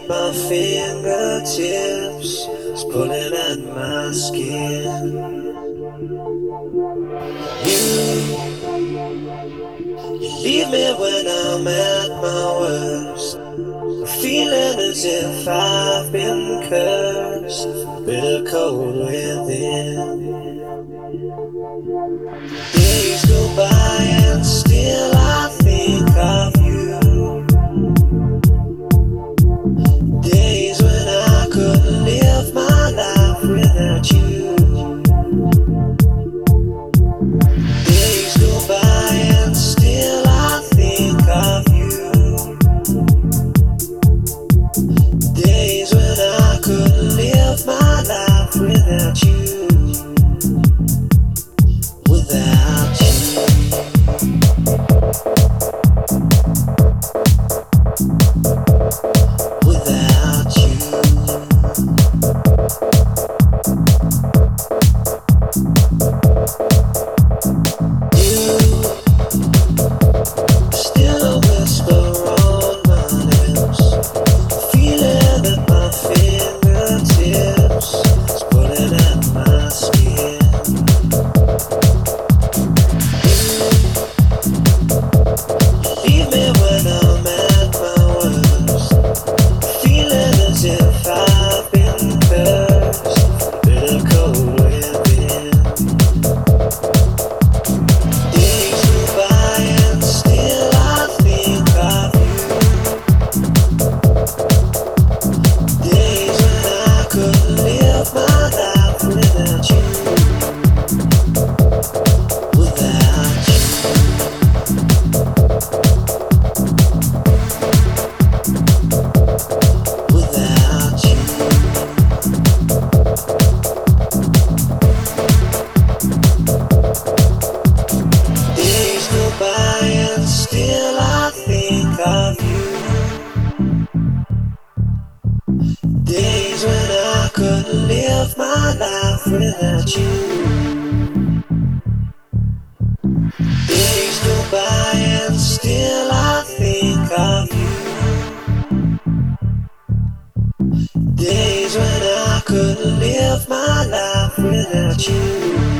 my fingertips, it's pulling at my skin. You leave me when I'm at my worst, feeling as if I've been cursed, bitter cold within. Days go by and still I think of you. Days when I couldn't live my life without you. Days go by and still I think of you. Days when I couldn't live my life without you. Without you. Without you. You still whisper on my lips, feeling at my fingertips, it's pulling at my skin. Leave me when I'm at my worst, feeling as if I've been cursed, bitter cold within. Days go by and still I think of you. Days when I couldn't live my life without you. Without you. Without you. Days go by and still I think of you. Days when I couldn't live my life without you. Days go by and still I think of you. Days when I couldn't live my life without you.